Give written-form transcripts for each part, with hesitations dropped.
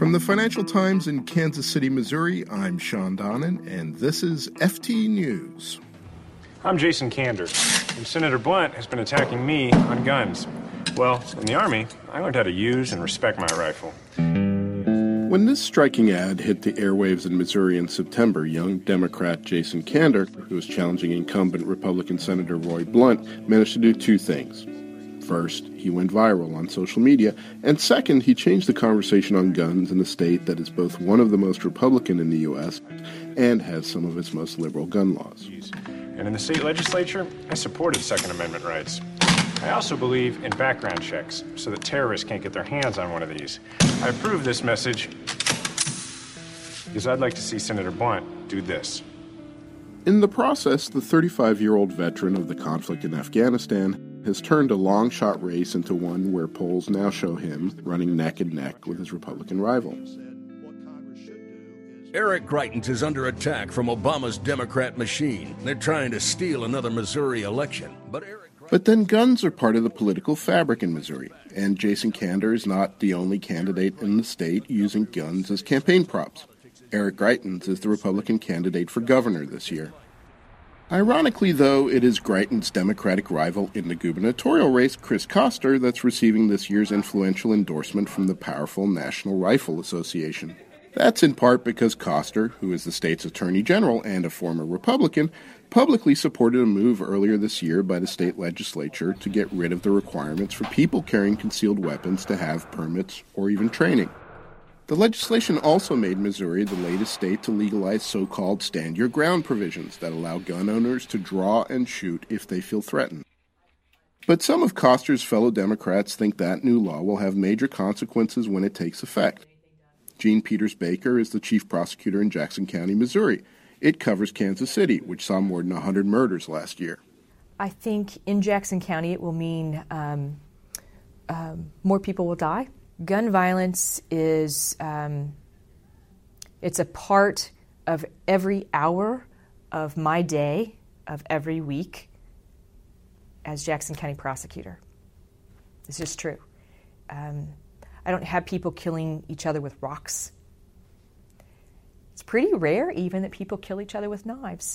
From the Financial Times in Kansas City, Missouri, I'm Sean Donnan, and this is FT News. I'm Jason Kander, and Senator Blunt has been attacking me on guns. Well, in the Army, I learned how to use and respect my rifle. When this striking ad hit the airwaves in Missouri in September, young Democrat Jason Kander, who was challenging incumbent Republican Senator Roy Blunt, managed to do two things. First, he went viral on social media, and second, he changed the conversation on guns in a state that is both one of the most Republican in the U.S. and has some of its most liberal gun laws. And in the state legislature, I supported Second Amendment rights. I also believe in background checks so that terrorists can't get their hands on one of these. I approve this message because I'd like to see Senator Blunt do this. In the process, the 35-year-old veteran of the conflict in Afghanistan has turned a long-shot race into one where polls now show him running neck and neck with his Republican rival. Eric Greitens is under attack from Obama's Democrat machine. They're trying to steal another Missouri election. But then guns are part of the political fabric in Missouri, and Jason Kander is not the only candidate in the state using guns as campaign props. Eric Greitens is the Republican candidate for governor this year. Ironically, though, it is Greitens' Democratic rival in the gubernatorial race, Chris Koster, that's receiving this year's influential endorsement from the powerful National Rifle Association. That's in part because Koster, who is the state's attorney general and a former Republican, publicly supported a move earlier this year by the state legislature to get rid of the requirements for people carrying concealed weapons to have permits or even training. The legislation also made Missouri the latest state to legalize so-called stand-your-ground provisions that allow gun owners to draw and shoot if they feel threatened. But some of Koster's fellow Democrats think that new law will have major consequences when it takes effect. Jean Peters Baker is the chief prosecutor in Jackson County, Missouri. It covers Kansas City, which saw more than 100 murders last year. I think in Jackson County it will mean more people will die. Gun violence is it's a part of every hour of my day, of every week as Jackson County prosecutor. It's just true. I don't have people killing each other with rocks. It's pretty rare even that people kill each other with knives.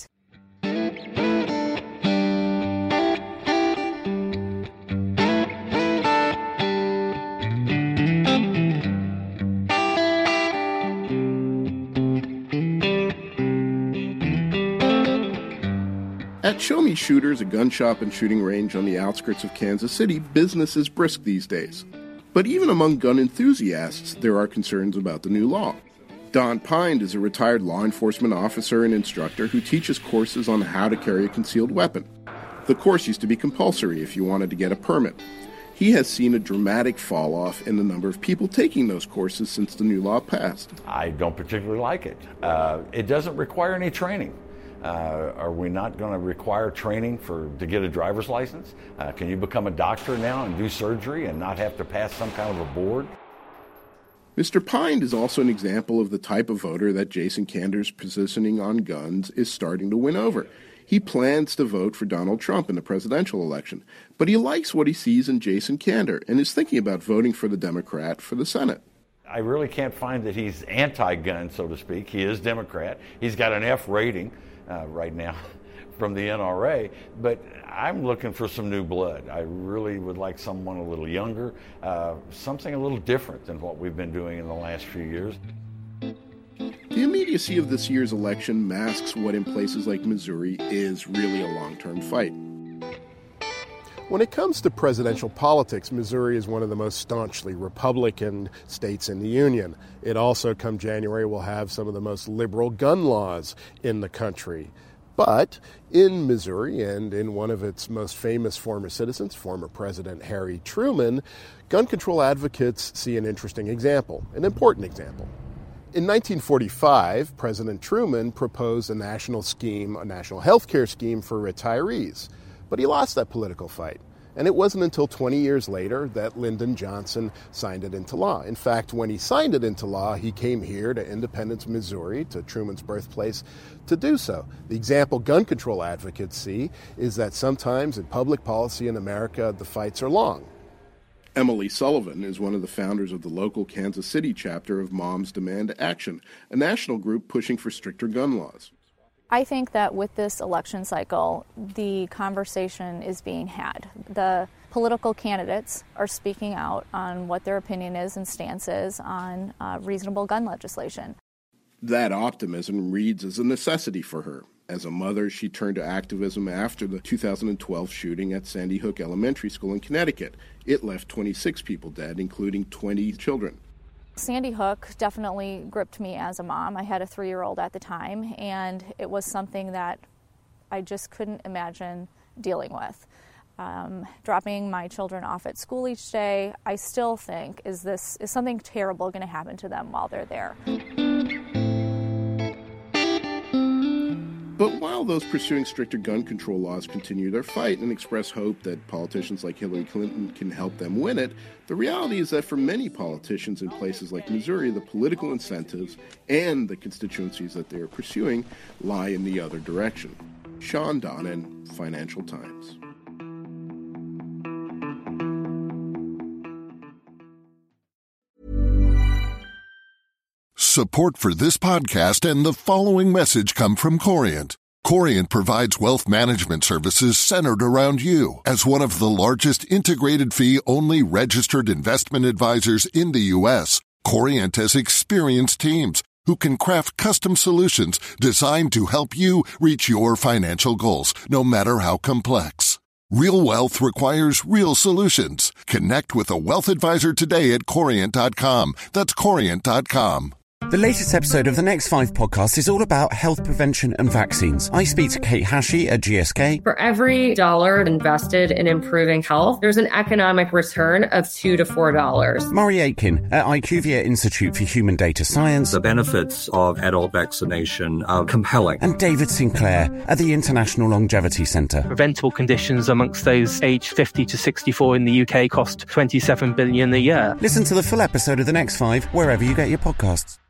At Show Me Shooters, a gun shop and shooting range on the outskirts of Kansas City, business is brisk these days. But even among gun enthusiasts, there are concerns about the new law. Don Pine is a retired law enforcement officer and instructor who teaches courses on how to carry a concealed weapon. The course used to be compulsory if you wanted to get a permit. He has seen a dramatic fall-off in the number of people taking those courses since the new law passed. I don't particularly like it. It doesn't require any training. Are we not going to require training to get a driver's license? Can you become a doctor now and do surgery and not have to pass some kind of a board? Mr. Pine is also an example of the type of voter that Jason Kander's positioning on guns is starting to win over. He plans to vote for Donald Trump in the presidential election, but he likes what he sees in Jason Kander and is thinking about voting for the Democrat for the Senate. I really can't find that he's anti-gun, so to speak. He is Democrat. He's got an F rating right now from the NRA, but I'm looking for some new blood. I really would like someone a little younger, something a little different than what we've been doing in the last few years. The immediacy of this year's election masks what in places like Missouri is really a long-term fight. When it comes to presidential politics, Missouri is one of the most staunchly Republican states in the Union. It also, come January, will have some of the most liberal gun laws in the country. But in Missouri, and in one of its most famous former citizens, former President Harry Truman, gun control advocates see an interesting example, an important example. In 1945, President Truman proposed a national health care scheme for retirees. But he lost that political fight. And it wasn't until 20 years later that Lyndon Johnson signed it into law. In fact, when he signed it into law, he came here to Independence, Missouri, to Truman's birthplace, to do so. The example gun control advocates see is that sometimes in public policy in America, the fights are long. Emily Sullivan is one of the founders of the local Kansas City chapter of Moms Demand Action, a national group pushing for stricter gun laws. I think that with this election cycle, the conversation is being had. The political candidates are speaking out on what their opinion is and stance is on reasonable gun legislation. That optimism reads as a necessity for her. As a mother, she turned to activism after the 2012 shooting at Sandy Hook Elementary School in Connecticut. It left 26 people dead, including 20 children. Sandy Hook definitely gripped me as a mom. I had a 3-year-old at the time, and it was something that I just couldn't imagine dealing with. Dropping my children off at school each day, I still think, is something terrible going to happen to them while they're there? But while those pursuing stricter gun control laws continue their fight and express hope that politicians like Hillary Clinton can help them win it, the reality is that for many politicians in places like Missouri, the political incentives and the constituencies that they are pursuing lie in the other direction. Sean Donnan, Financial Times. Support for this podcast and the following message come from Corient. Corient provides wealth management services centered around you. As one of the largest integrated fee-only registered investment advisors in the U.S., Corient has experienced teams who can craft custom solutions designed to help you reach your financial goals, no matter how complex. Real wealth requires real solutions. Connect with a wealth advisor today at Corient.com. That's Corient.com. The latest episode of the Next 5 podcast is all about health prevention and vaccines. I speak to Kate Hashi at GSK. For every dollar invested in improving health, there's an economic return of $2 to $4. Murray Aitken at IQVIA Institute for Human Data Science. The benefits of adult vaccination are compelling. And David Sinclair at the International Longevity Centre. Preventable conditions amongst those aged 50 to 64 in the UK cost $27 billion a year. Listen to the full episode of the Next 5 wherever you get your podcasts.